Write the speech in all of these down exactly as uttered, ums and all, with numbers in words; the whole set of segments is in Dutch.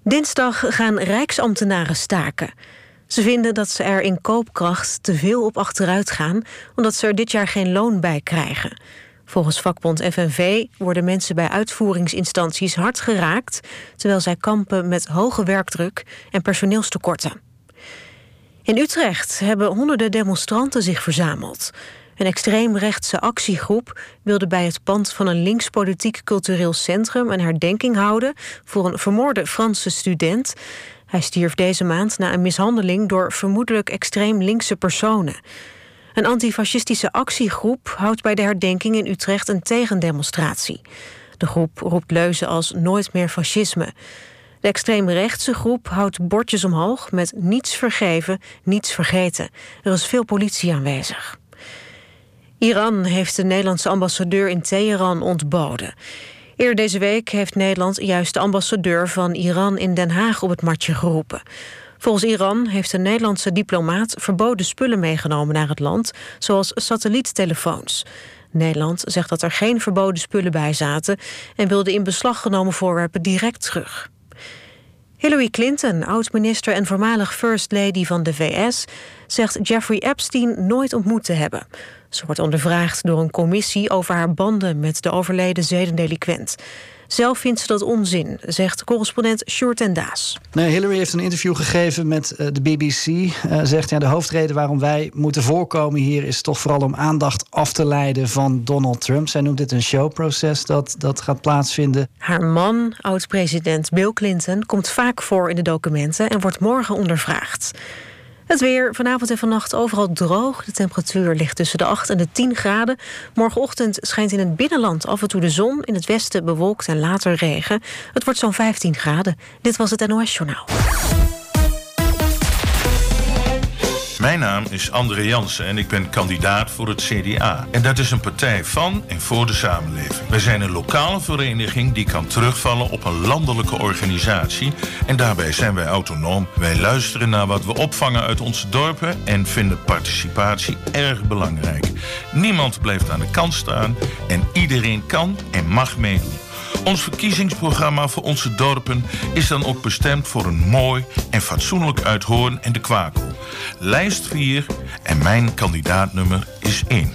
Dinsdag gaan rijksambtenaren staken. Ze vinden dat ze er in koopkracht te veel op achteruit gaan, omdat ze er dit jaar geen loon bij krijgen. Volgens vakbond F N V worden mensen bij uitvoeringsinstanties hard geraakt, terwijl zij kampen met hoge werkdruk en personeelstekorten. In Utrecht hebben honderden demonstranten zich verzameld. Een extreemrechtse actiegroep wilde bij het pand van een links-politiek-cultureel centrum een herdenking houden voor een vermoorde Franse student. Hij stierf deze maand na een mishandeling door vermoedelijk extreem linkse personen. Een antifascistische actiegroep houdt bij de herdenking in Utrecht een tegendemonstratie. De groep roept leuzen als nooit meer fascisme. De extreemrechtse groep houdt bordjes omhoog met niets vergeven, niets vergeten. Er is veel politie aanwezig. Iran heeft de Nederlandse ambassadeur in Teheran ontboden. Eerder deze week heeft Nederland juist de ambassadeur van Iran in Den Haag op het matje geroepen. Volgens Iran heeft een Nederlandse diplomaat verboden spullen meegenomen naar het land, zoals satelliettelefoons. Nederland zegt dat er geen verboden spullen bij zaten en wil de in beslag genomen voorwerpen direct terug. Hillary Clinton, oud-minister en voormalig First Lady van de V S, zegt Jeffrey Epstein nooit ontmoet te hebben. Ze wordt ondervraagd door een commissie over haar banden met de overleden zedendelinquent. Zelf vindt ze dat onzin, zegt correspondent Sjoerd en Daas. Nee, Hillary heeft een interview gegeven met uh, de B B C. Uh, zegt ja, de hoofdreden waarom wij moeten voorkomen hier is toch vooral om aandacht af te leiden van Donald Trump. Zij noemt dit een showproces dat, dat gaat plaatsvinden. Haar man, oud-president Bill Clinton, komt vaak voor in de documenten en wordt morgen ondervraagd. Het weer, vanavond en vannacht overal droog. De temperatuur ligt tussen de acht en de tien graden. Morgenochtend schijnt in het binnenland af en toe de zon. In het westen bewolkt en later regen. Het wordt zo'n vijftien graden. Dit was het N O S-journaal. Mijn naam is André Jansen en ik ben kandidaat voor het C D A. En dat is een partij van en voor de samenleving. Wij zijn een lokale vereniging die kan terugvallen op een landelijke organisatie. En daarbij zijn wij autonoom. Wij luisteren naar wat we opvangen uit onze dorpen en vinden participatie erg belangrijk. Niemand blijft aan de kant staan en iedereen kan en mag meedoen. Ons verkiezingsprogramma voor onze dorpen is dan ook bestemd voor een mooi en fatsoenlijk Uithoorn en de Kwakel. Lijst vier en mijn kandidaatnummer is één.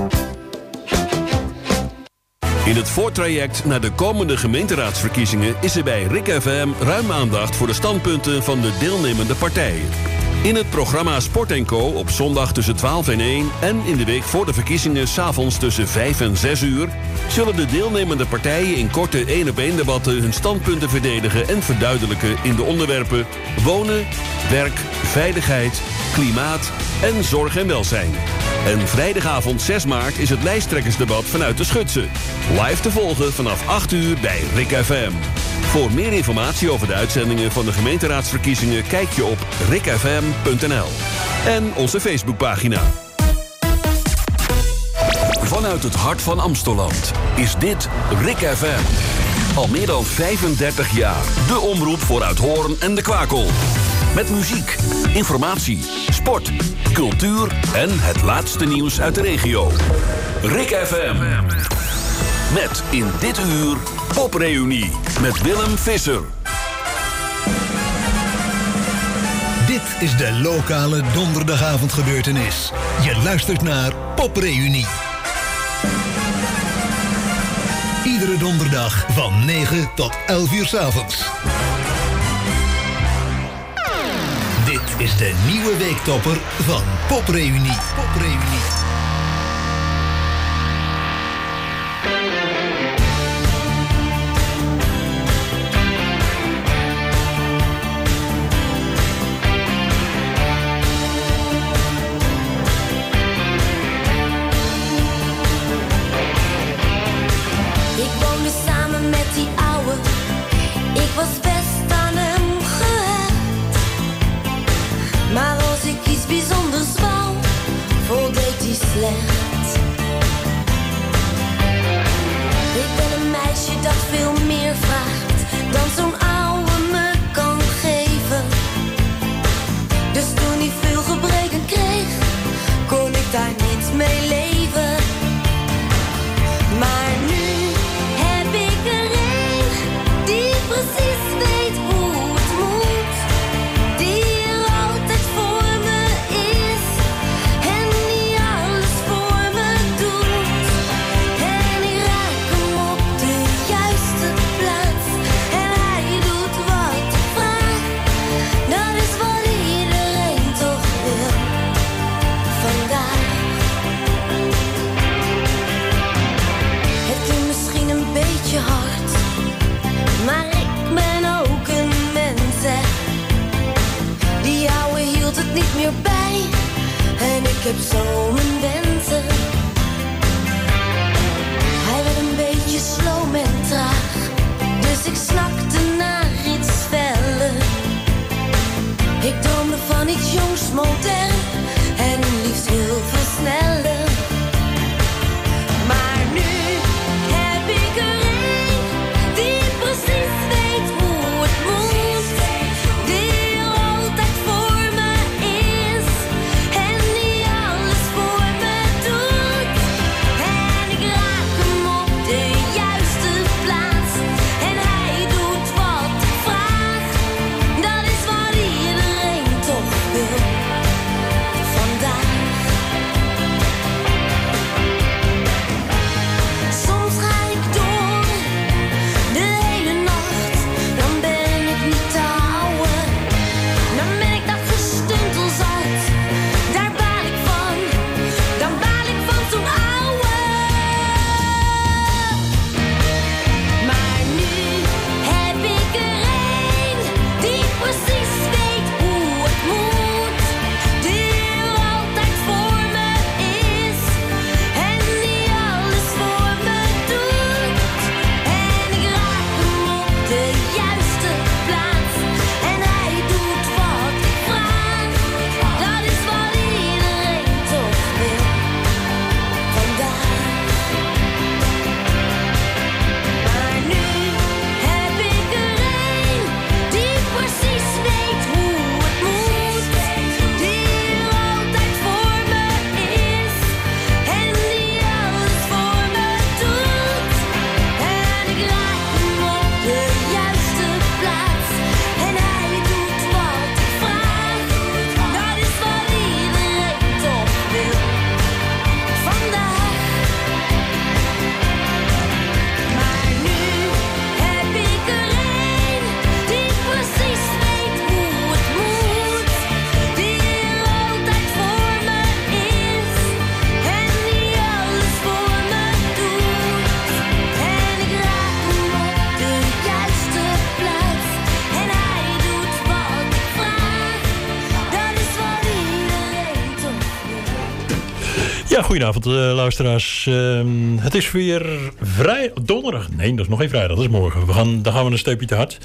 In het voortraject naar de komende gemeenteraadsverkiezingen is er bij R I C F M ruim aandacht voor de standpunten van de deelnemende partijen. In het programma Sport en Co. op zondag tussen twaalf en één... en in de week voor de verkiezingen 's avonds tussen vijf en zes uur... zullen de deelnemende partijen in korte één-op-één debatten hun standpunten verdedigen en verduidelijken in de onderwerpen wonen, werk, veiligheid, klimaat en zorg en welzijn. En vrijdagavond zes maart is het lijsttrekkersdebat vanuit de Schutse. Live te volgen vanaf acht uur bij R I C F M. Voor meer informatie over de uitzendingen van de gemeenteraadsverkiezingen kijk je op ricfm punt n l en onze Facebookpagina. Vanuit het hart van Amstelland is dit R I C F M. Al meer dan vijfendertig jaar de omroep voor Uithoorn en de Kwakel. Met muziek, informatie, sport, cultuur en het laatste nieuws uit de regio. R I C F M. Met in dit uur Popreunie met Willem Visser. Dit is de lokale donderdagavondgebeurtenis. Je luistert naar Popreunie. Iedere donderdag van negen tot elf uur 's avonds. Dit is de nieuwe weektopper van Popreunie. Popreunie. Slecht. Ik ben een meisje dat veel meer vraagt dan zo'n oude me kan geven. Dus toen hij veel gebreken kreeg, kon ik daar niet mee leven. Maar nu heb ik er een die precies weet heb zo mijn wensen. Hij werd een beetje sloom en traag, dus ik snakte naar iets feller. Ik droomde van iets jongs, modern en liefst heel veel sneller. Maar nu heb ik er een die precies weet hoe het moet, die er altijd voor me is en die alles voor me doet. En ik raak hem op de juiste plaats en hij doet wat ik vraag. Dat is wat iedereen toch wil vandaag. Soms ga ik door de hele nacht, dan ben ik niet te houden. Dan ben ik dat gestuntel zat, daar baal ik van, dan baal ik van zo'n ouwe. Maar nu heb ik er een die precies weet hoe het moet, die er altijd voor me is en die alles voor me doet. En ik raak hem op de juiste plaats en hij doet wat ik vraag. Dat is wat iedereen toch wil vandaag. Maar nu heb ik er een die precies weet hoe het moet, die er altijd voor me is en die alles voor me doet. En ik raak hem op de juiste plaats en hij doet wat ik vraag. Dat is wat iedereen toch wil vandaag. Maar nu heb ik er een die precies weet hoe het moet, die er altijd voor me is en die alles voor me doet. En ik raak hem op de juiste plaats en hij doet wat ik vraag. Dat is wat iedereen toch wil. Ja, goedenavond uh, luisteraars. Uh, het is weer vrij... Donderdag. Nee, dat is nog geen vrijdag. Dat is morgen. We gaan, dan gaan we een steepje te hard.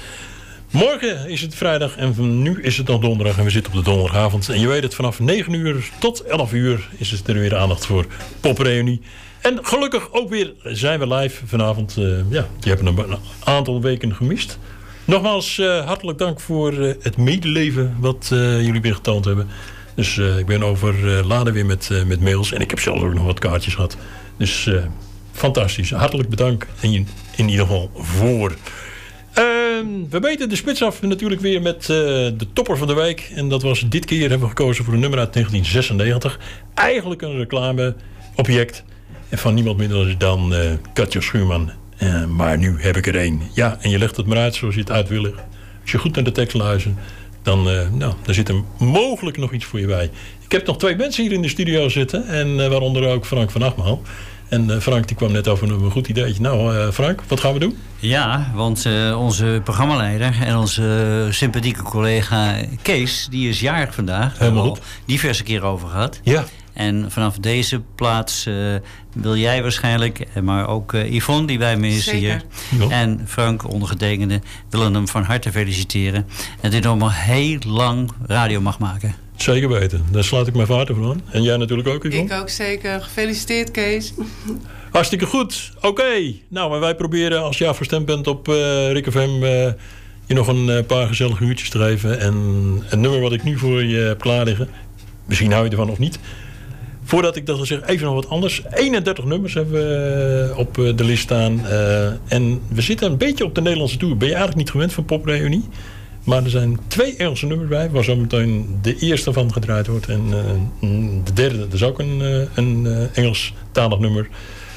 Morgen is het vrijdag en van nu is het dan donderdag. En we zitten op de donderdagavond. En je weet het, vanaf negen uur tot elf uur is er weer aandacht voor Popreunie. En gelukkig ook weer zijn we live vanavond. Uh, ja, die hebben een, een aantal weken gemist. Nogmaals, uh, hartelijk dank voor uh, het medeleven wat uh, jullie weer getoond hebben. Dus uh, ik ben overladen weer met, uh, met mails. En ik heb zelfs ook nog wat kaartjes gehad. Dus uh, fantastisch. Hartelijk bedankt in, in ieder geval voor. Uh, we meten de spits af natuurlijk weer met uh, de topper van de week. En dat was dit keer hebben we gekozen voor een nummer uit negentien zesennegentig. Eigenlijk een reclameobject. En van niemand minder dan uh, Katja Schuurman. Uh, maar nu heb ik er één. Ja, en je legt het maar uit zoals je het uit wil leggen. Als je goed naar de tekst luistert, dan, uh, nou, dan zit er mogelijk nog iets voor je bij. Ik heb nog twee mensen hier in de studio zitten. En uh, waaronder ook Frank van Achtmaal. En uh, Frank die kwam net over een goed ideetje. Nou uh, Frank, wat gaan we doen? Ja, want uh, onze programmaleider en onze uh, sympathieke collega Kees, die is jarig vandaag. Daar hebben we al diverse keren over gehad. Ja. En vanaf deze plaats uh, wil jij waarschijnlijk, maar ook uh, Yvonne die bij me is Zeker. hier. Ja. En Frank, ondergetekende, willen hem van harte feliciteren. En dat hij nog maar heel lang radio mag maken. Zeker weten. Daar sluit ik mijn vaart van aan. En jij natuurlijk ook, Yvonne? Ik ook zeker. Gefeliciteerd, Kees. Hartstikke goed. Oké. Okay. Nou, en wij proberen als je afgestemd bent op uh, Rik F M... Uh, je nog een uh, paar gezellige uurtjes te geven. En een nummer wat ik nu voor je heb klaar liggen. Misschien hou je ervan of niet. Voordat ik dat zeg, even nog wat anders. eenendertig nummers hebben we uh, op uh, de list staan. Uh, en we zitten een beetje op de Nederlandse tour. Ben je eigenlijk niet gewend van Popreunie? Maar er zijn twee Engelse nummers bij, waar zo meteen de eerste van gedraaid wordt. En uh, de derde, dat is ook een, uh, een uh, Engelstalig nummer.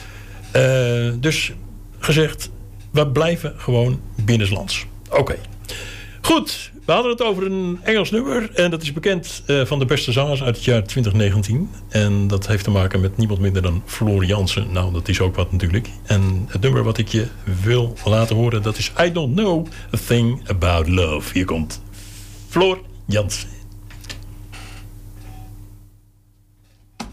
Uh, dus gezegd, we blijven gewoon binnenlands. Oké. Okay. Goed, we hadden het over een Engels nummer. En dat is bekend uh, van de beste zangers uit het jaar twintig negentien. En dat heeft te maken met niemand minder dan Floor Jansen. Nou, dat is ook wat natuurlijk. En het nummer wat ik je wil laten horen, dat is I Don't Know a Thing About Love. Hier komt Floor Jansen.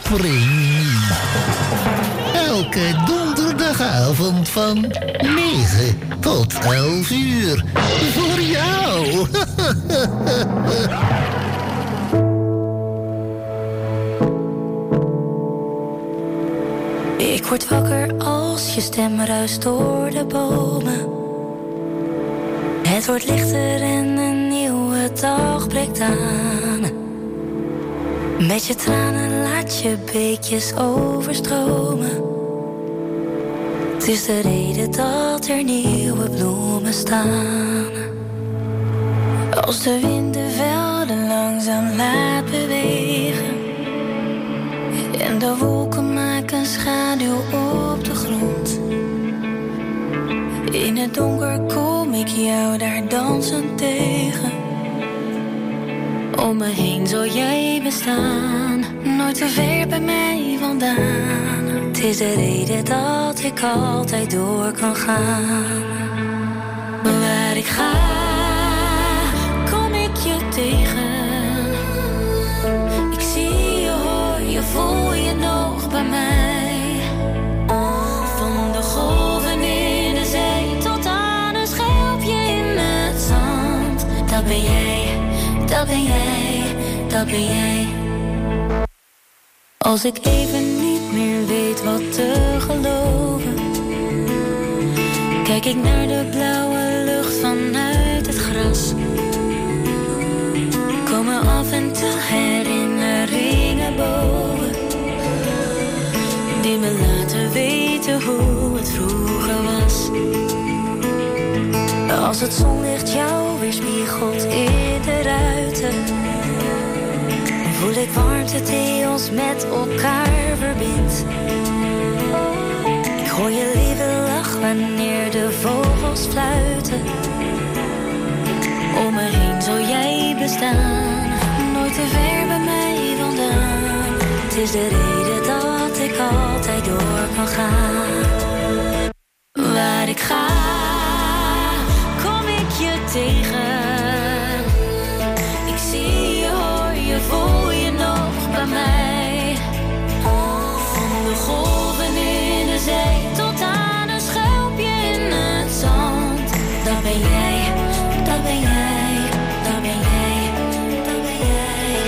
Popreunie. Elke donderdagavond van negen tot elf uur. Voor jou. Ik word wakker als je stem ruist door de bomen. Het wordt lichter en een nieuwe dag breekt aan. Met je tranen laat je beekjes overstromen. Het is de reden dat er nieuwe bloemen staan. Als de wind de velden langzaam laat bewegen en de wolken maken schaduw op de grond. In het donker kom ik jou daar dansend tegen. Om me heen zal jij bestaan, nooit te ver bij mij vandaan. Het is de reden dat ik altijd door kan gaan. Waar ik ga, kom ik je tegen. Ik zie je, hoor je, voel je nog bij mij. Van de golven in de zee tot aan een schelpje in het zand. Dat ben jij, dat ben jij, dat ben jij. Als ik even niet meer weet wat te geloven, kijk ik naar de blauwe lucht vanuit het gras. Komen af en toe herinneringen boven, die me laten weten hoe het vroeger was. Als het zonlicht jou weerspiegelt in de ruiten, voel ik warmte die ons met elkaar verbindt. Ik hoor je lieve lach wanneer de vogels fluiten. Om me heen zal jij bestaan, nooit te ver bij mij vandaan. Het is de reden dat ik altijd door kan gaan. Waar ik ga, kom ik je tegen. Ik zie je, hoor je, voel je nog bij mij. Van de golven in de zee tot aan een schelpje in het zand. Dat ben jij, dat ben jij, dat ben jij, dat ben jij.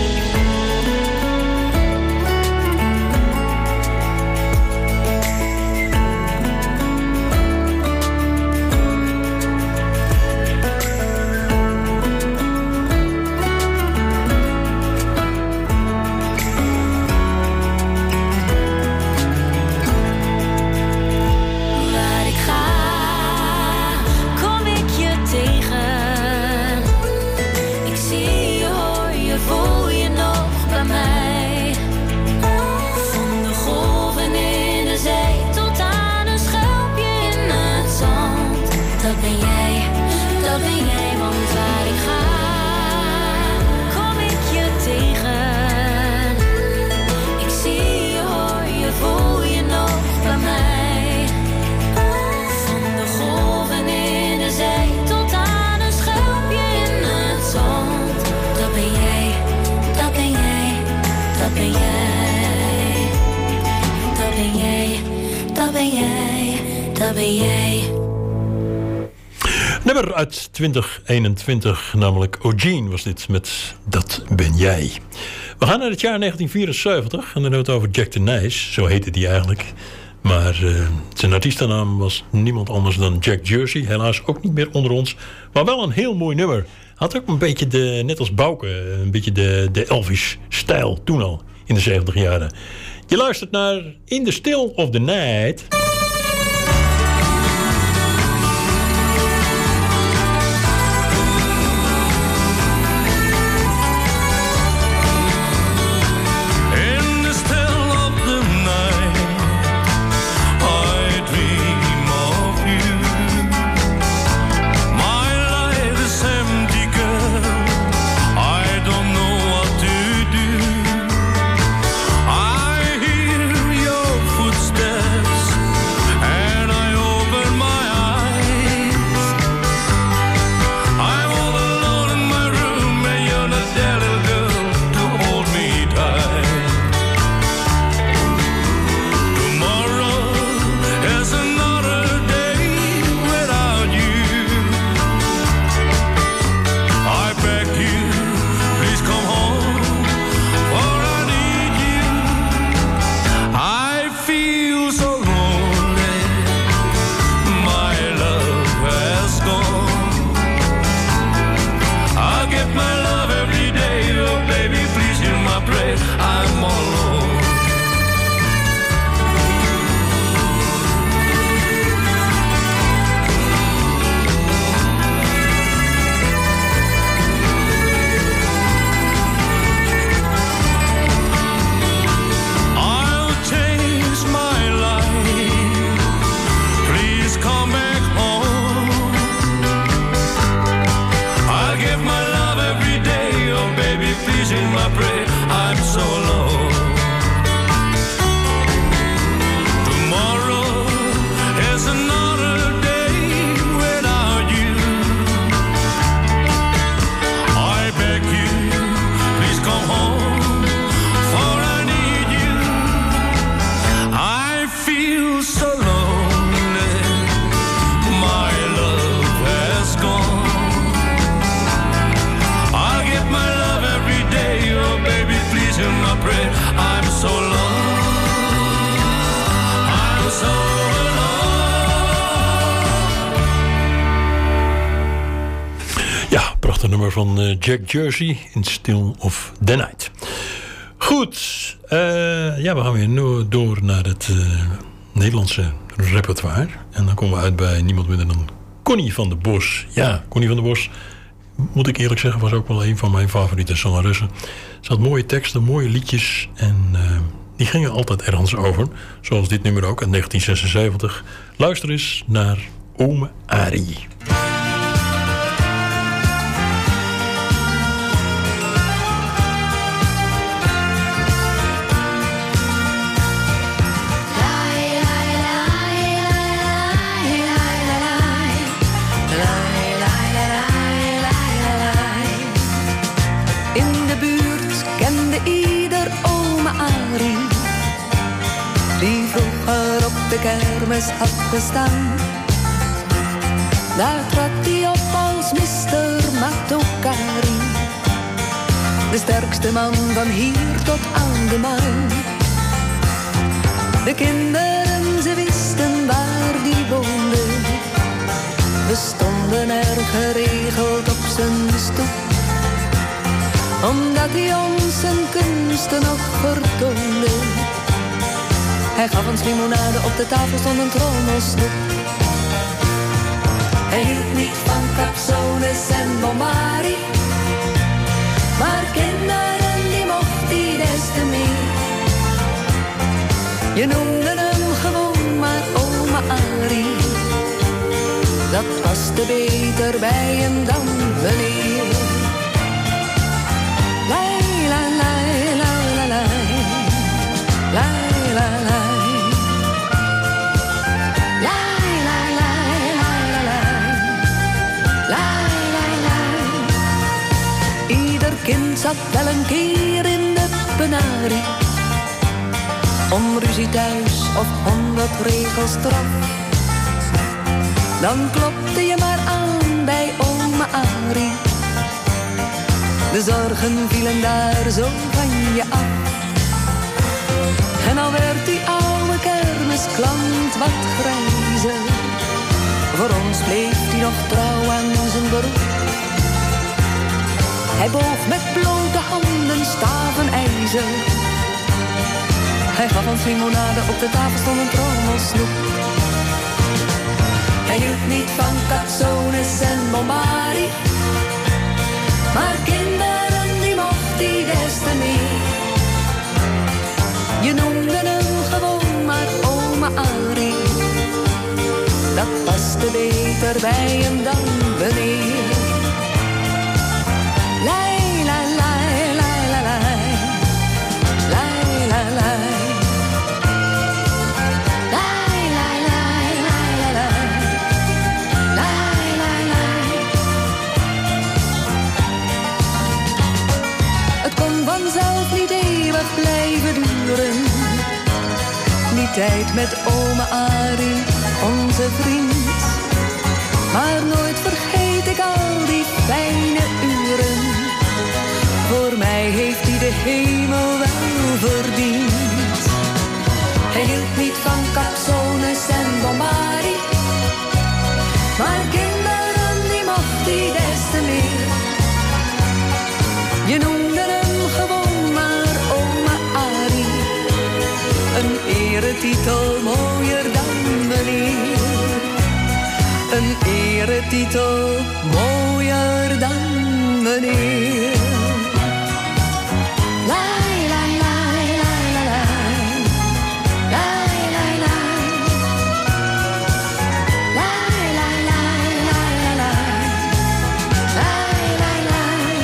Waar ik ga, kom ik je tegen. Ik zie je, hoor je, voel je nog bij mij. Van de golven in de zee tot aan een schelpje in het zand. Dat ben jij, dat ben jij, want waar ik ga, kom ik je tegen. Ik zie je, hoor je, voel je nog bij mij. Van de golven in de zee tot aan een schelpje in het zand. Dat ben jij, dat ben jij, dat ben jij. Dat ben jij, dat ben jij, dat ben jij. Nummer uit twintig eenentwintig, namelijk Eugene was dit met Dat ben jij. We gaan naar het jaar negentien vierenzeventig en dan hebben we het over Jack de Nijs, zo heette die eigenlijk. Maar uh, zijn artiestennaam was niemand anders dan Jack Jersey. Helaas ook niet meer onder ons, maar wel een heel mooi nummer. Had ook een beetje, de, net als Bouke, een beetje de, de Elvis-stijl toen al, in de zeventig jaren. Je luistert naar In the Still of the Night. I hear your footsteps nummer van uh, Jack Jersey in Still of the Night. Goed, uh, ja, we gaan weer no- door naar het uh, Nederlandse repertoire. En dan komen we uit bij niemand minder dan Connie van der Bos. Ja, Connie van der Bos, moet ik eerlijk zeggen, was ook wel een van mijn favoriete zangeressen. Ze had mooie teksten, mooie liedjes en uh, die gingen altijd ergens over. Zoals dit nummer ook uit negentien zesenzeventig. Luister eens naar Ome Arie. De kermis had gestaan. Daar trad hij op als mister Matokari. De sterkste man van hier tot aan de maan. De kinderen, ze wisten waar die woonde. We stonden er geregeld op zijn stoep. Omdat hij ons zijn kunsten nog vertoonde. Hij gaf ons limonade, op de tafel stond een trommelstoep. Hij hield niet van capsones en bombari. Maar kinderen, die mocht hij des te meer. Je noemde hem gewoon maar Ome Arie. Dat paste beter bij hem dan meneer. Lai, la, lai, la, la, lai. Lai, la, la. Kind zat wel een keer in de penarie. Om ruzie thuis of honderd regels straf. Dan klopte je maar aan bij Ome Arie. De zorgen vielen daar zo van je af. En al werd die oude kermisklant wat grijzer. Voor ons bleef hij nog trouw aan zijn beroep. Hij boog met blote handen staven ijzer. Hij gaf ons limonade, op de tafel stond een trommelsnoep. Hij hield niet van capsones en bombari. Maar kinderen, die mocht hij des te meer. Je noemde hem gewoon maar Ome Arie. Dat paste beter bij hem dan meneer. Lai, la, lai, lai, la, lai. Lai, la, lai. Lai, la, lai, lai, la, lai. Lai, la, lai. Het kon vanzelf niet eeuwig blijven duren. Die tijd met Ome Arie, onze vriend. Maar nooit vergeet ik al die fijne uren. Voor mij heeft hij de hemel wel verdiend. Hij hield niet van capsones en bombari. Maar kinderen, die mocht hij des te meer. Je noemde hem gewoon maar Ome Arie. Een eretitel mooier dan meneer. Een eretitel mooier dan meneer. Lai, lai, lai, lai, lai, lai. Lai, lai, lai. Lai, lai, lai, lai, lai, lai. Lai, lai, lai.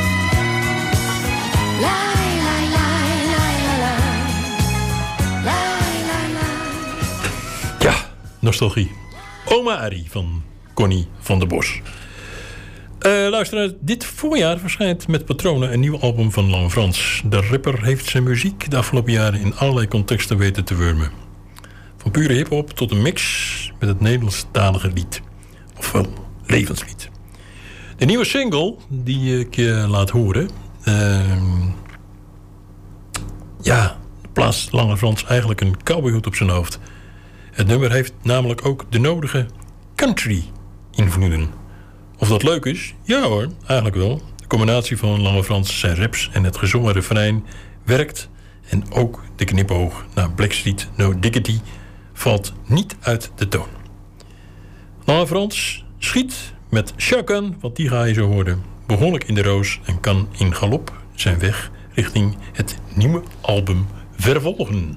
Lai, lai, lai, lai, lai, lai. Lai, lai, lai. Ja, nostalgie. Ome Arie van Connie van der Bos. Uh, luisteraars, dit voorjaar verschijnt met Patronen een nieuw album van Lange Frans. De rapper heeft zijn muziek de afgelopen jaren in allerlei contexten weten te wurmen. Van pure hiphop tot een mix met het Nederlandstalige lied. Ofwel, levenslied. De nieuwe single die ik je laat horen... Uh, ja, plaatst Lange Frans eigenlijk een cowboyhoed op zijn hoofd. Het nummer heeft namelijk ook de nodige country invloeden. Of dat leuk is? Ja hoor, eigenlijk wel. De combinatie van Lange Frans zijn raps en het gezongen refrein werkt. En ook de knipoog naar Blackstreet No Diggity valt niet uit de toon. Lange Frans schiet met Shotgun, want die ga je zo horen, behoorlijk in de roos en kan in galop zijn weg richting het nieuwe album vervolgen.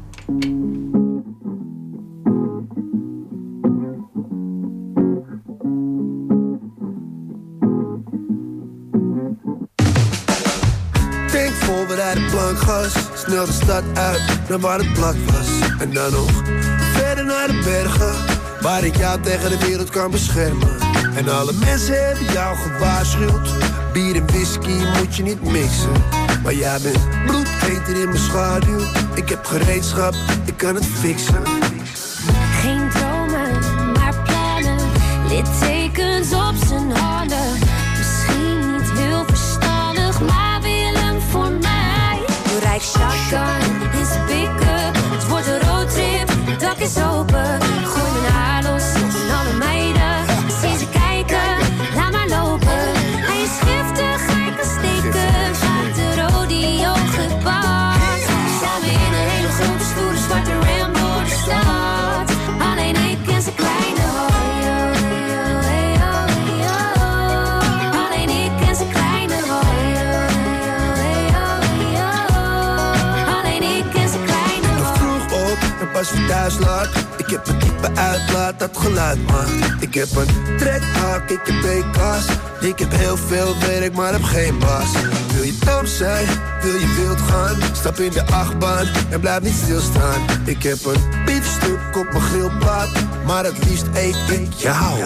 Denk voorbereid de plank gas, snel de stad uit naar waar het plat was. En dan nog verder naar de bergen, waar ik jou tegen de wereld kan beschermen. En alle mensen hebben jou gewaarschuwd, bier en whisky moet je niet mixen. Maar jij bent bloedheter in mijn schaduw, ik heb gereedschap, ik kan het fixen. Geen dromen, maar plannen, littekens op zijn handen. Misschien niet heel verstandig, maar Willem voor mij. De rijk shotgun in zijn pick-up, het wordt een roadtrip, het dak is open. Gooi mijn haar los en alle meiden, zie ze kijken, laat maar lopen. Hij is giftig, hij kan steken, gaat de rodeo gepakt. Samen in een hele grote stoere zwarte ram door de stad. Alleen ik en zijn kleine hoyo, hoyo, hoyo. Alleen ik en zijn kleine hoyo, hoyo, hoyo. Alleen ik en zijn kleine hoyo. Nog vroeg op en pas weer thuis laat. Ik heb een diepe uitlaat dat geluid maakt. Ik heb een trekhaak, ik heb B K's. Ik heb heel veel werk, maar heb geen baas. Wil je dom zijn, wil je wild gaan? Stap in de achtbaan en blijf niet stilstaan. Ik heb een biefstuk op mijn grillplaat, maar het liefst eet ik jou.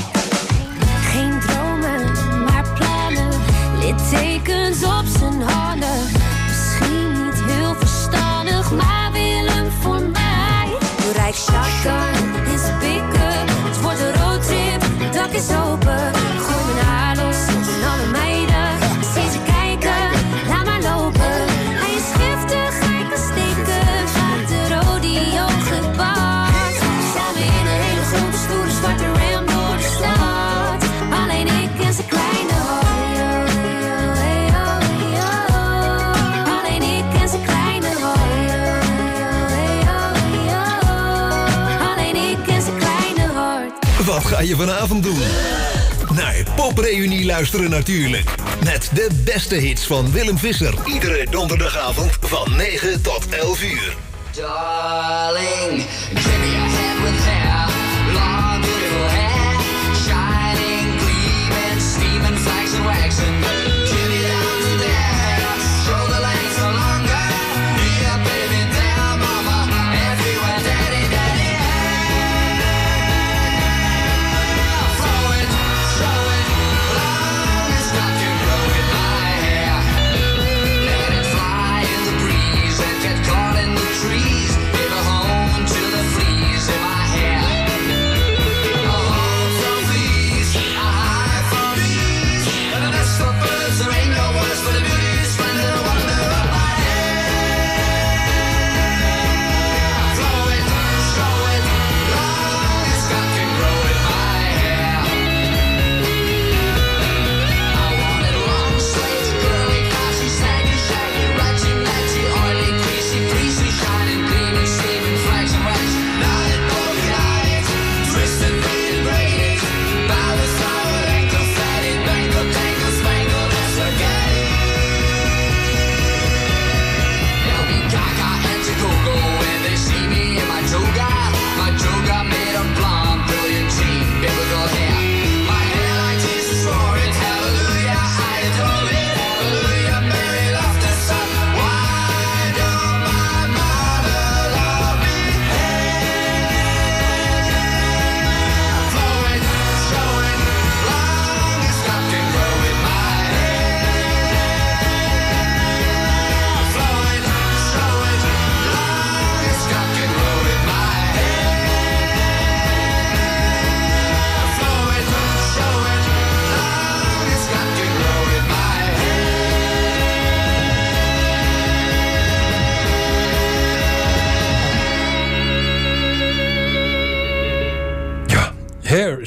Geen dromen, maar plannen, littekens op zijn handen. Misschien niet heel verstandig, maar Willem voor mij. De rijk shotgun in zijn pick-up, het wordt een roadtrip, het dak is open. Gooi mijn haar los en alle meiden, zie ze kijken, laat maar lopen. Hij is giftig, hij kan steken, gaat de rodeo gepakt. Samen in een hele grote stoere zwarte ram door de stad. Alleen ik en zijn kleine hoyo, hoyo, hoyo. Alleen ik en zijn kleine hoyo, hoyo, hoyo. Alleen ik en zijn kleine hart. Wat ga je vanavond doen? Naar Popreunie luisteren natuurlijk. Met de beste hits van Willem Visser. Iedere donderdagavond van negen tot elf uur. Darling, give me a hand with hair. Long beautiful hair. Shining, gleaming, steaming, flags and waxing. Give me down to there. Shoulder length no longer. Yeah, baby, there, mama. Everywhere, daddy, daddy, yeah. Throw it, show it. Long as I can grow in my hair. Let it fly in the breeze and get caught in the trees. Give a home to the fleas in my hair.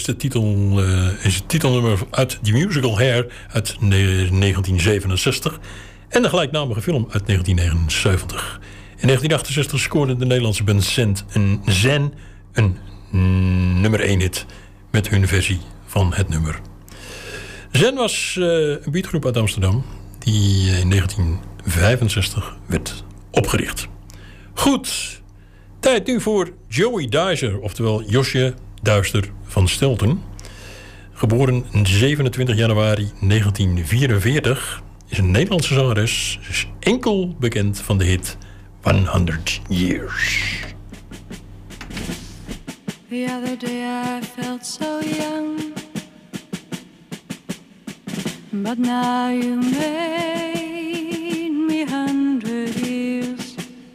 is, de titel, uh, is het titelnummer uit The Musical Hair uit negentien zevenenzestig. En de gelijknamige film uit negentien negenenzeventig. In negentien achtenzestig scoorde de Nederlandse band Zend een Zen een nummer één hit met hun versie van het nummer. Zen was uh, een beatgroep uit Amsterdam die in negentien vijfenzestig werd opgericht. Goed, tijd nu voor Joey Dicer, oftewel Josje Duister van Stelten. Geboren zevenentwintig januari negentien vierenveertig, is een Nederlandse zangeres. Ze is enkel bekend van de hit honderd Years. The other day I felt so young, but now you made me hundred years.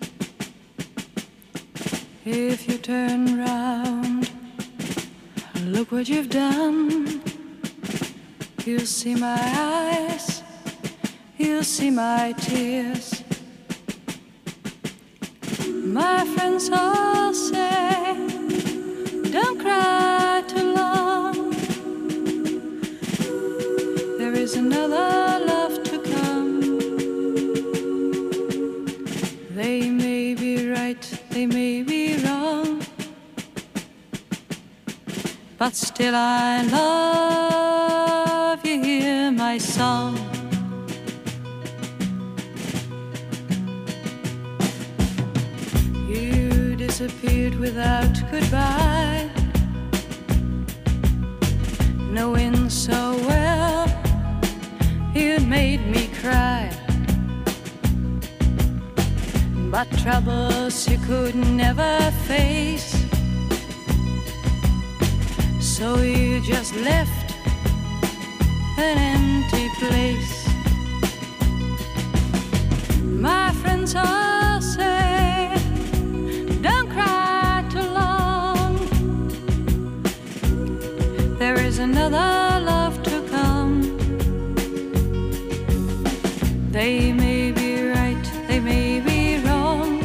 If you turn round, look what you've done. You'll see my eyes, you'll see my tears. My friends all say, don't cry too long. There is another love to come. They may be right, they may be wrong, but still I love you, hear my song. You disappeared without goodbye, knowing so well you'd made me cry. But troubles you could never face, so you just left an empty place. My friends all say, don't cry too long. There is another love to come. They may be right, they may be wrong,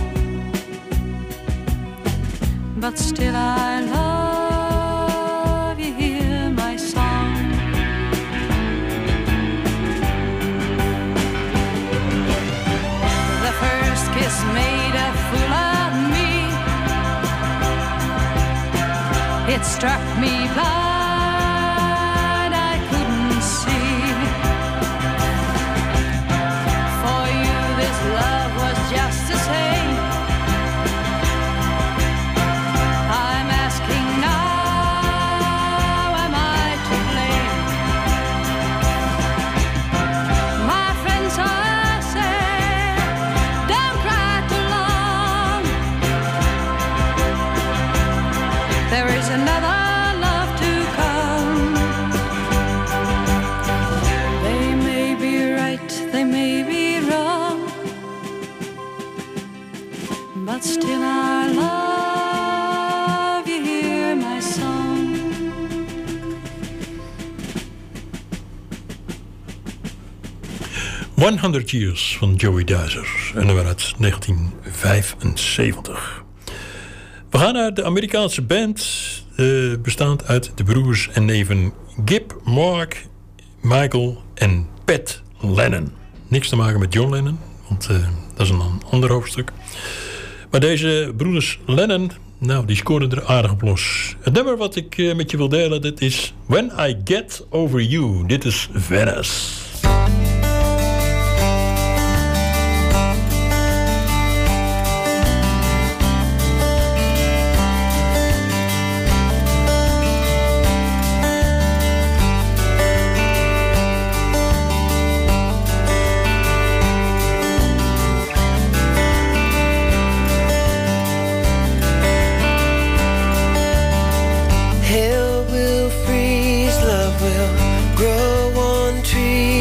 but still I love you, hear my song. The first kiss made a fool of me. It struck me blind, I couldn't see. For you this love was just the same. I'm asking now, am I to blame? My friends all say, don't cry too long. There is another love to come. They may be right, they may be wrong, but still I love you, hear my song. honderd Years van Joey Dicer, een nummer uit negentien vijfenzeventig. We gaan naar de Amerikaanse band, uh, bestaand uit de broers en neven Gib, Mark, Michael en Pat Lennon. Niks te maken met John Lennon, want uh, dat is een ander hoofdstuk. Maar deze broers Lennon, nou, die scoren er aardig op los. Het nummer wat ik uh, met je wil delen, dit is When I Get Over You. Dit is Venice. Hell will freeze, love will grow on trees.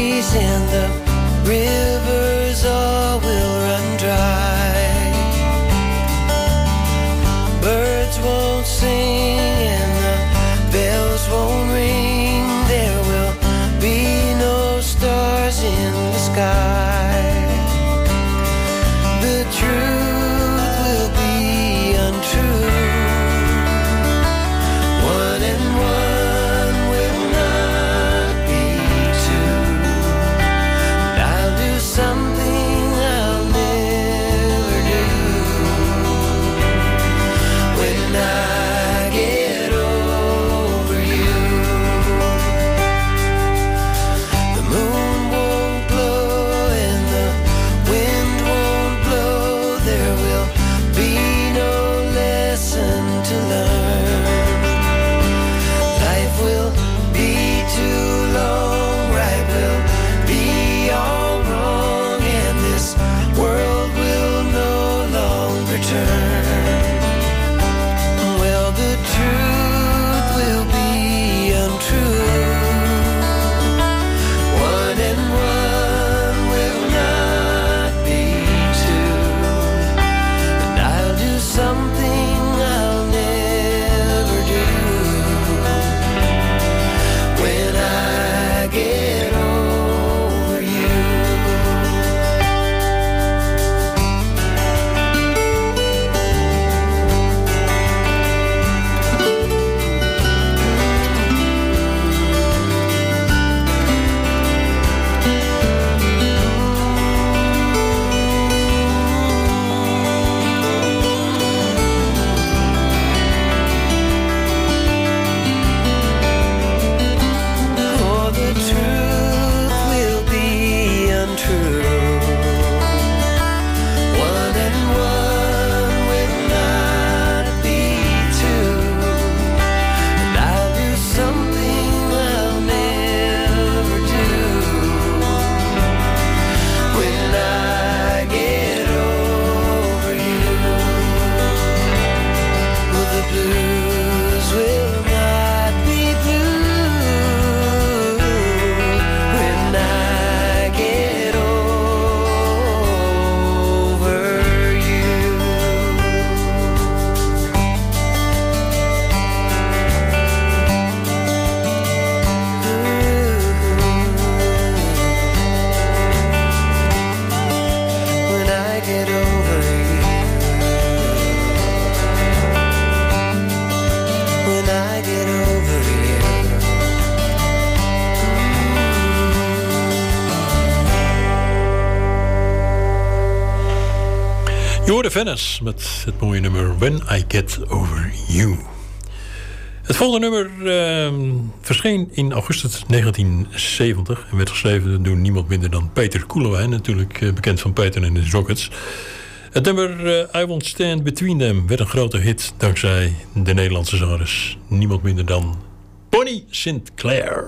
hoorde Venice met het mooie nummer When I Get Over You. Het volgende nummer uh, verscheen in augustus negentien zeventig... en werd geschreven door niemand minder dan Peter Koelewijn... natuurlijk uh, bekend van Peter en de Rockets. Het nummer uh, I Won't Stand Between Them werd een grote hit... dankzij de Nederlandse zangeres. Niemand minder dan Bonnie Sinclair.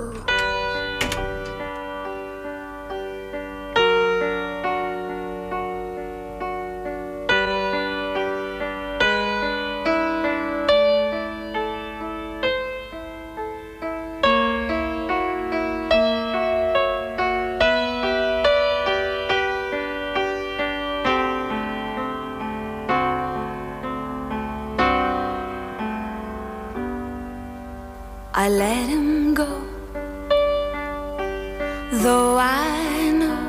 I let him go, though I know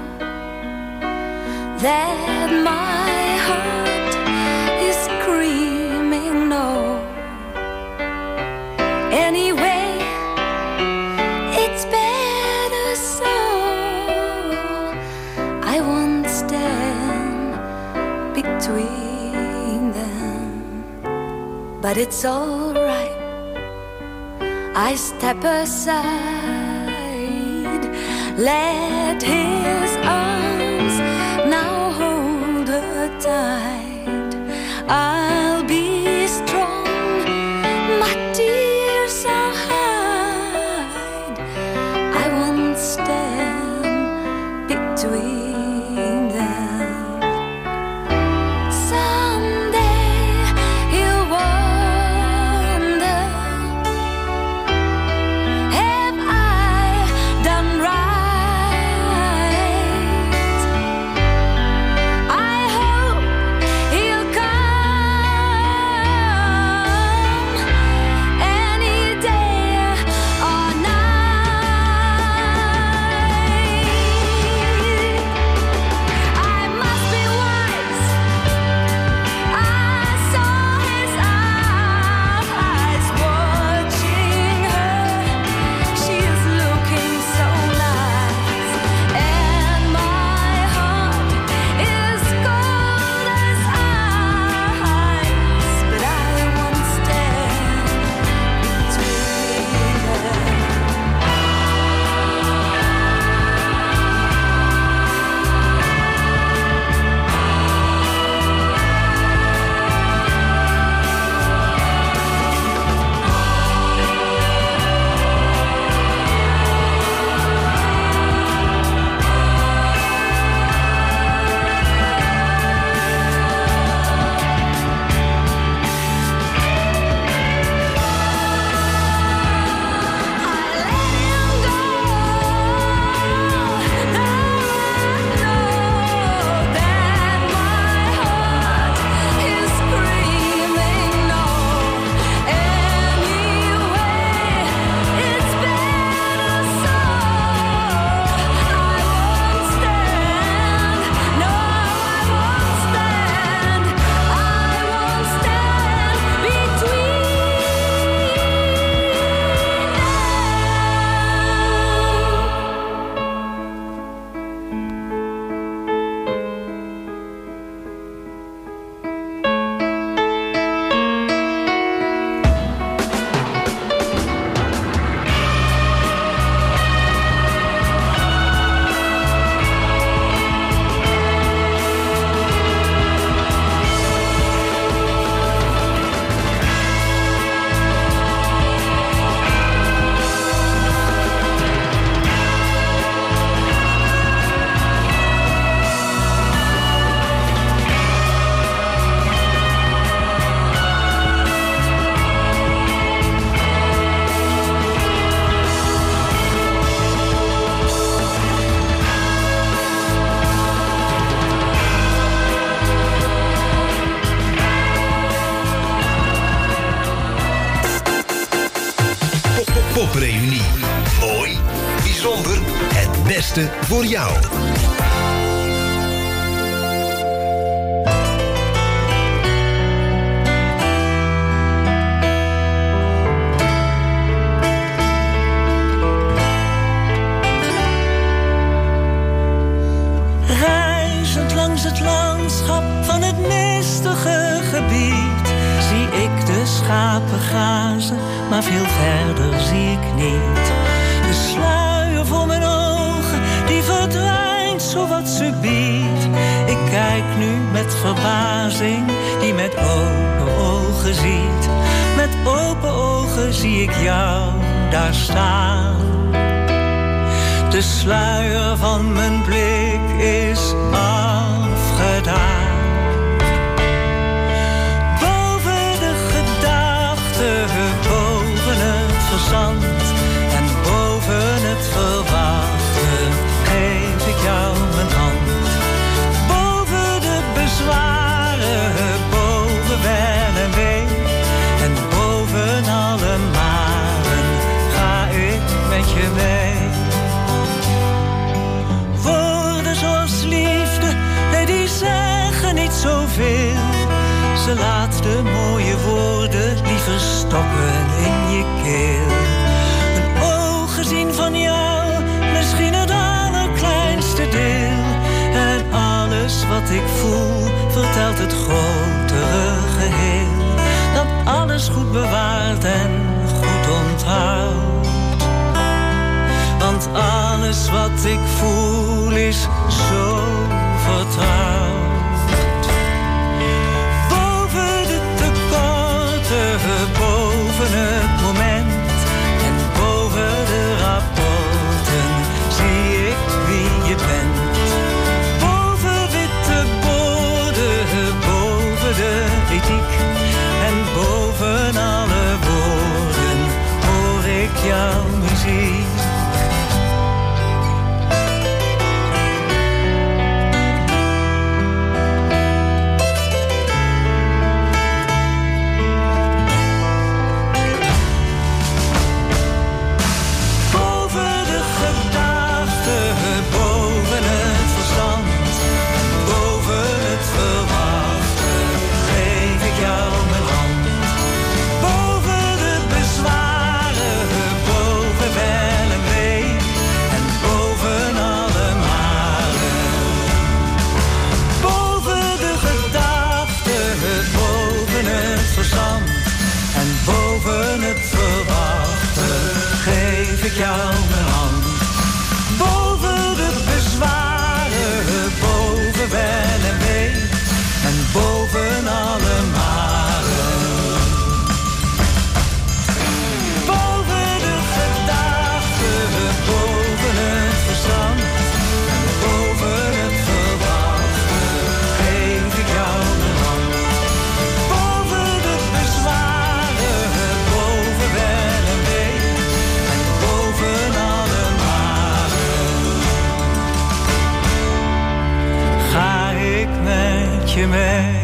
that my heart is screaming no. Anyway, it's better so. I won't stand between them, but it's all right. I step aside, let his arms now hold her tight. I'll be strong, my tears I'll hide. I won't stand between them. Someday he'll wonder, have I done right? I hope he'll come any day or night. I must be wise. I saw his eyes watching her. She's looking so nice, and my heart is cold as ice. But I won't stand between them. Popreunie. Mooi, bijzonder, het beste voor jou. Rij Reizend langs het landschap van het mistige gebied zie ik de schapen grazen, maar veel verder zie ik niet. De sluier voor mijn ogen, die verdwijnt zowat subiet. Ik kijk nu met verbazing, die met open ogen ziet. Met open ogen zie ik jou daar staan. De sluier van mijn blik is afgedaan. Boven de gedachten, boven het verzand en boven het verwachten geef ik jou mijn hand. Boven de bezwaren, boven wel en wee en boven alle maren ga ik met je mee. Woorden zoals liefde, nee, die zeggen niet zoveel. Ze laat de mooie woorden liever stokken in je keel. Een ogen zien van jou, misschien het allerkleinste deel. En alles wat ik voel, vertelt het grotere geheel. Dat alles goed bewaart en goed onthoudt. Want alles wat ik voel is zo vertrouwd. Boven de tekorten, boven het moment en boven de rapporten zie ik wie je bent. Boven witte borden, boven de ethiek en boven alle woorden hoor ik jouw muziek. Ik jou mijn hand. Boven de bezwaren, boven wel en wee en boven alle maren. Boven de gedachten, boven het verstand en boven het verwachten geef ik jou mijn hand. Boven de bezwaren, boven wel en wee boven alle maren ga ik met je mee.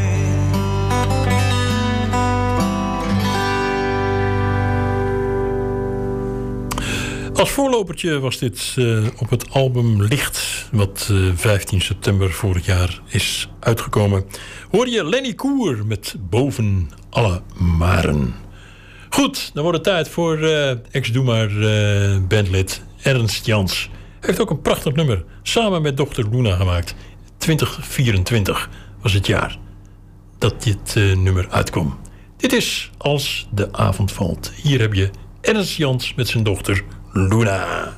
Als voorlopertje was dit uh, op het album Licht, wat uh, vijftien september vorig jaar is uitgekomen. Hoor je Lenny Koer met Boven alle maren. Goed, dan wordt het tijd voor uh, ex-Doe maar uh, bandlid Ernst Jans. Hij heeft ook een prachtig nummer samen met dochter Luna gemaakt. twintig vierentwintig was het jaar dat dit uh, nummer uitkwam. Dit is Als de avond valt. Hier heb je Ernst Jans met zijn dochter Luna.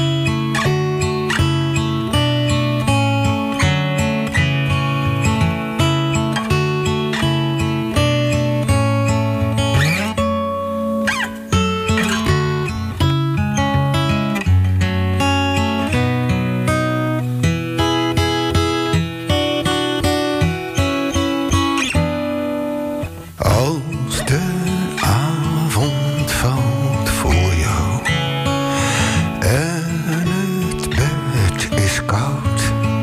Als de avond valt voor jou en het bed is koud,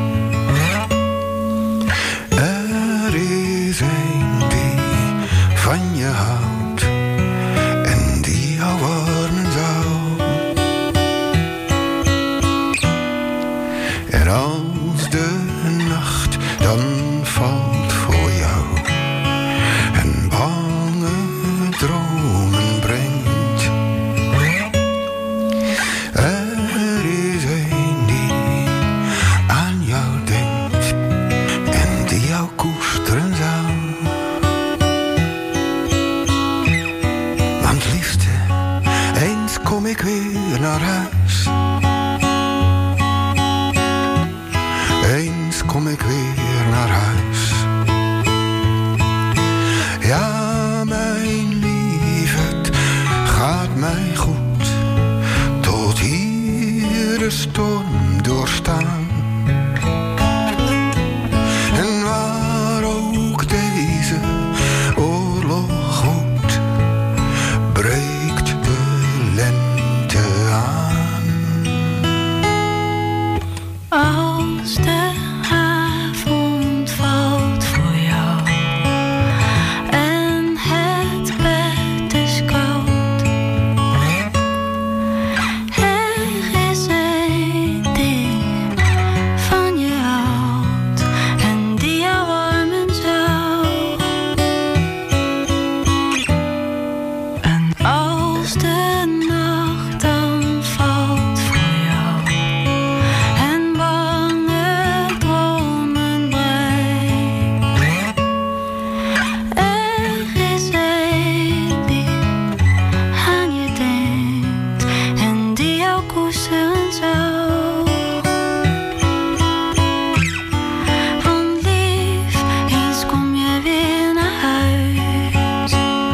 er is een die van je houdt en die jou warmen zou. En als de nacht dan valt voor jou en bange dromen brengt, er is een die aan jou denkt weer naar huis. Eens kom ik weer naar huis. Ja, mijn lief, het gaat mij goed. Tot hier de storm doorstaan. En waar ook deze oorlog woedt, breekt de lente aan. Als de avond valt voor jou en het bed is koud, er is één ding van je houdt en die jou warmen zou. En als de nacht dan valt voor jou en bange dromen brengt, er is één die aan je denkt en die jou koesteren zou. Want lief, eens kom je weer naar huis.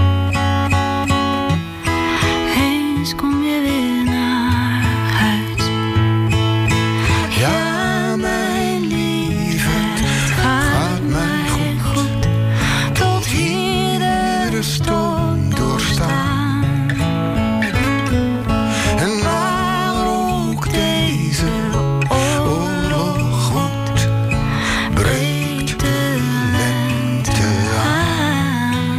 Eens kom je weer naar huis. Ja, mijn lief, het gaat mij goed. Tot hier De storm doorstaan. En waar ook deze oorlog woedt, breekt de lente aan.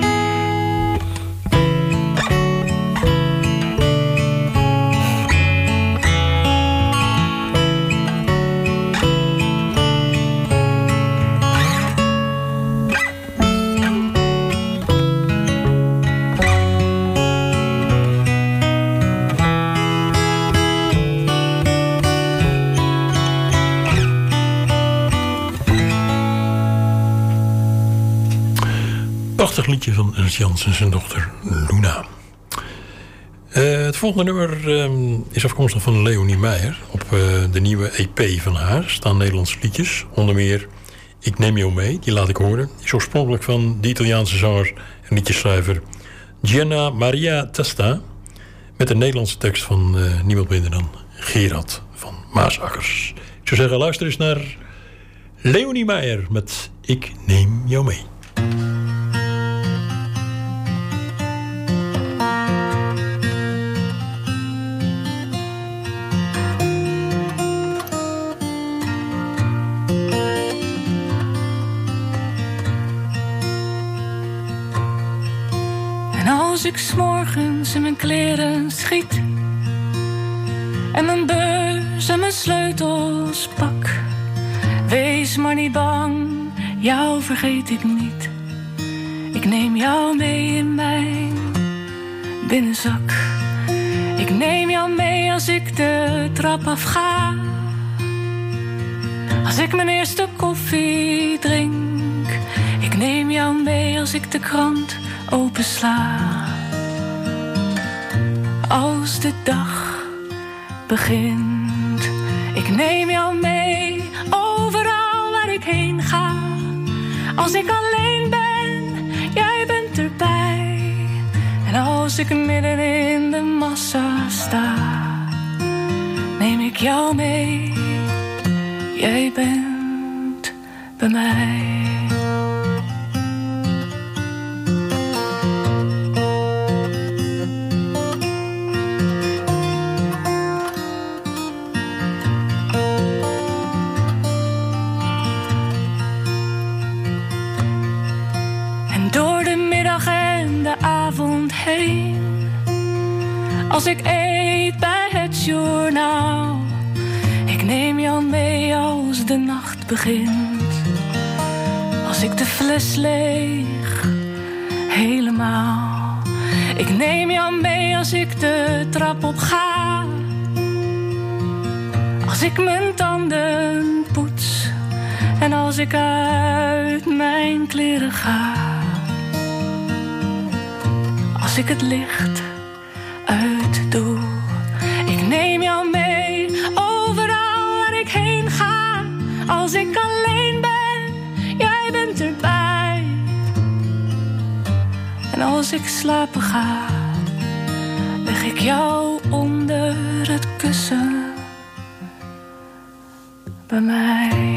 Prachtig liedje van Ernst Jans en zijn dochter Luna. Uh, het volgende nummer uh, is afkomstig van Leonie Meijer. Op uh, de nieuwe E P van haar staan Nederlandse liedjes. Onder meer Ik neem jou mee, die laat ik horen. Die is oorspronkelijk van de Italiaanse zanger en liedjesschrijver Gianna Maria Testa. Met een Nederlandse tekst van uh, niemand minder dan Gerard van Maasakkers. Ik zou zeggen, luister eens naar Leonie Meijer met Ik neem jou mee. En als ik 's morgens in mijn kleren schiet en mijn beurs en mijn sleutels pak, wees maar niet bang, jou vergeet ik niet. Ik neem jou mee in mijn binnenzak. Ik neem jou mee als ik de trap afga. Als ik mijn eerste koffie drink. Ik neem jou mee als ik de krant opensla. Als de dag begint. Ik neem jou mee overal waar ik heen ga. Als ik alleen ben, jij bent erbij. En als ik midden in de massa sta, neem ik jou mee. Jij bent bij mij. Als ik eet bij het journaal, ik neem jou mee als de nacht begint. Als ik de fles leeg, helemaal. Ik neem jou mee als ik de trap op ga. Als ik mijn tanden poets en als ik uit mijn kleren ga. Als ik het licht uitdoe Als ik alleen ben, jij bent erbij. En als ik slapen ga, leg ik jou onder het kussen bij mij.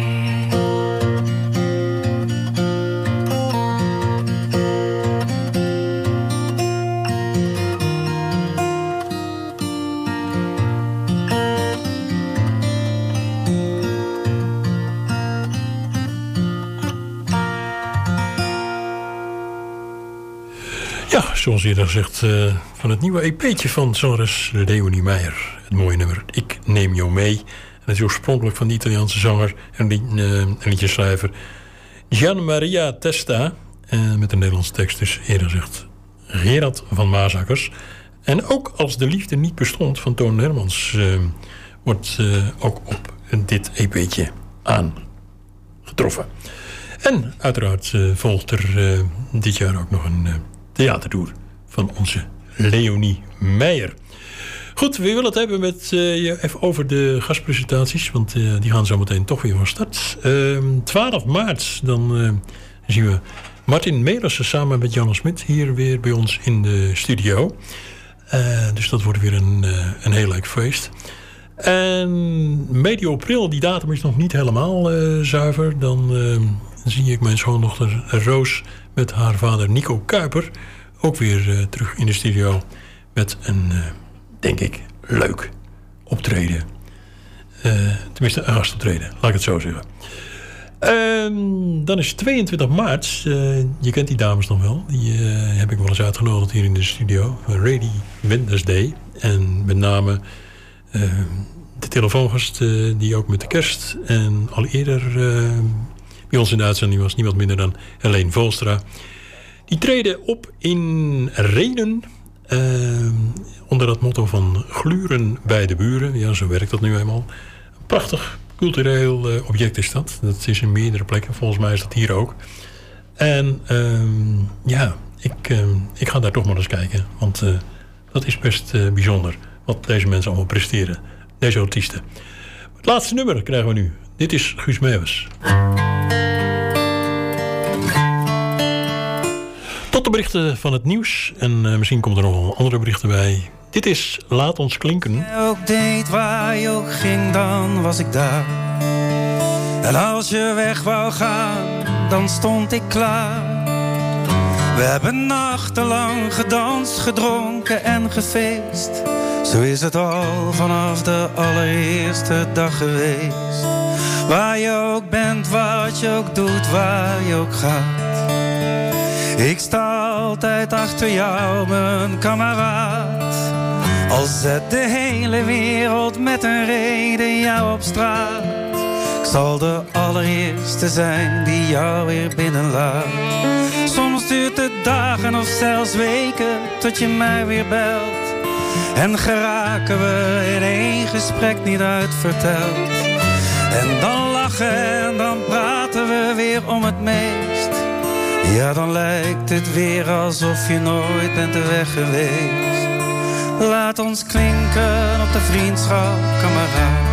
Ja, zoals eerder gezegd, uh, van het nieuwe E P'tje van zangeres Leonie Meijer. Het mooie nummer Ik Neem Jou Mee. En het is oorspronkelijk van de Italiaanse zanger en uh, een liedjeschrijver Gian Maria Testa. Uh, met een Nederlandse tekst dus eerder gezegd Gerard van Maasakkers. En ook Als de liefde niet bestond van Toon Hermans uh, wordt uh, ook op dit E P'tje aangetroffen. En uiteraard uh, volgt er uh, dit jaar ook nog een uh, theatertour van onze Leonie Meijer. Goed, we willen het hebben met uh, je even over de gastpresentaties, want uh, die gaan zo meteen toch weer van start. Uh, twaalf maart, dan uh, zien we Martin Melissen samen met Janne Smit hier weer bij ons in de studio. Uh, dus dat wordt weer een, uh, een heel leuk feest. En medio april, die datum is nog niet helemaal uh, zuiver. Dan uh, zie ik mijn schoondochter Roos met haar vader Nico Kuiper ook weer uh, terug in de studio met een, uh, denk ik, leuk optreden. Uh, tenminste, een gastoptreden, laat ik het zo zeggen. Uh, dan is tweeëntwintig maart, uh, je kent die dames nog wel, die uh, heb ik wel eens uitgenodigd hier in de studio. Ready Wednesday. En met name uh, de telefoongast uh, die ook met de kerst en al eerder uh, bij ons in de uitzending was, niemand minder dan Helene Volstra. Die treden op in Renen uh, onder dat motto van gluren bij de buren. Ja, zo werkt dat nu eenmaal. Een prachtig cultureel uh, object is dat. Dat is in meerdere plekken. Volgens mij is dat hier ook. En uh, ja, ik, uh, ik ga daar toch maar eens kijken. Want uh, dat is best uh, bijzonder wat deze mensen allemaal presteren. Deze artiesten. Het laatste nummer krijgen we nu. Dit is Guus Meeuwis. Tot de berichten van het nieuws. En uh, misschien komt er nog wel andere berichten bij. Dit is Laat Ons Klinken. Als je ook deed waar je ook ging, dan was ik daar. En als je weg wou gaan, dan stond ik klaar. We hebben nachtenlang gedanst, gedronken en gefeest. Zo is het al vanaf de allereerste dag geweest. Waar je ook bent, wat je ook doet, waar je ook gaat. Ik sta altijd achter jou, mijn kameraad. Al zet de hele wereld met een reden jou op straat. Ik zal de allereerste zijn die jou weer binnenlaat. Soms duurt het dagen of zelfs weken tot je mij weer belt. En geraken we in één gesprek niet uitverteld. En dan lachen en dan praten we weer om het meest. Ja, dan lijkt het weer alsof je nooit bent weg geweest. Laat ons klinken op de vriendschap, kameraad.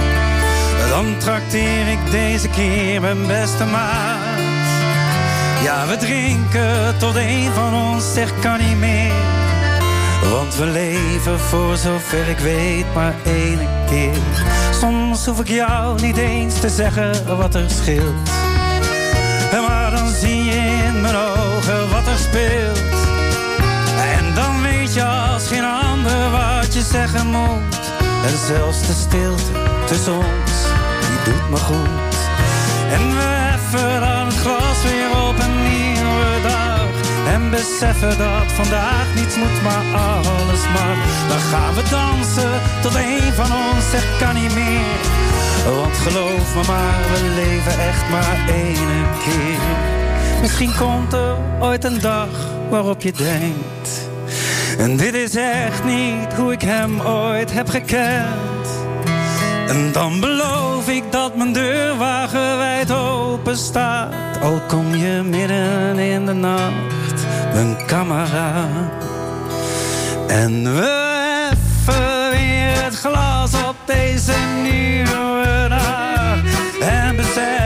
Dan trakteer ik deze keer mijn beste maat. Ja, we drinken tot een van ons zegt kan niet meer. Want we leven voor zover ik weet maar één keer. Soms hoef ik jou niet eens te zeggen wat er scheelt. Maar dan zie je in mijn ogen wat er speelt. En dan weet je als geen ander wat je zeggen moet. En zelfs de stilte tussen ons, die doet me goed. En we heffen dan het glas weer op een nieuwe dag. En beseffen dat vandaag niets moet, maar alles mag. Dan gaan we dansen tot een van ons zegt kan niet meer. Want geloof me maar, we leven echt maar één keer. Misschien komt er ooit een dag waarop je denkt. En dit is echt niet hoe ik hem ooit heb gekend. En dan beloof ik dat mijn deur wagenwijd open staat. Al kom je midden in de nacht, mijn kameraad. En we heffen weer het glas op deze nieuwe dag. En besef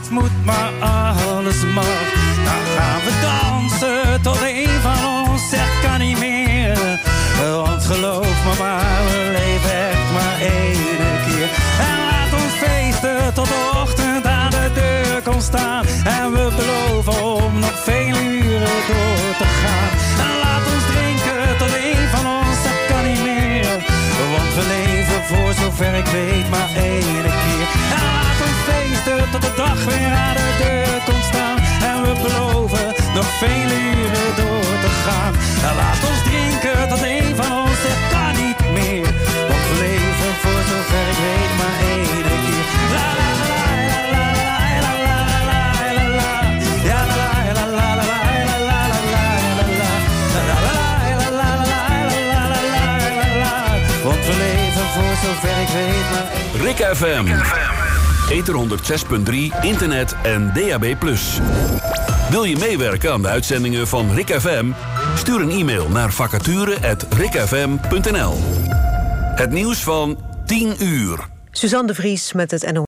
het moet, maar alles mag. Dan gaan we dansen tot een van ons zegt kan niet meer. Want geloof me maar, we leven echt maar één keer. En laat ons feesten tot de ochtend aan de deur komt staan. En we beloven om nog vele uren door te gaan. En laat ons drinken tot een van ons zegt kan niet meer. Want we leven voor zover ik weet maar één keer. En laat ons feesten tot de dag weer aan de deur komt staan. En we beloven nog vele uren door te gaan. En laat ons drinken tot een van ons zegt kan niet meer. Want we leven voor zover ik weet maar één keer. La la la la la la la la la la. Ja la la la la la la la la la la. La la la la la la la la. Want we leven voor zover ik weet maar één. Rick F M. Ether honderd zes punt drie, internet en D A B plus. Wil je meewerken aan de uitzendingen van Rick F M? Stuur een e-mail naar vacature at rickfm punt n l. Het nieuws van tien uur. Suzanne de Vries met het N O S.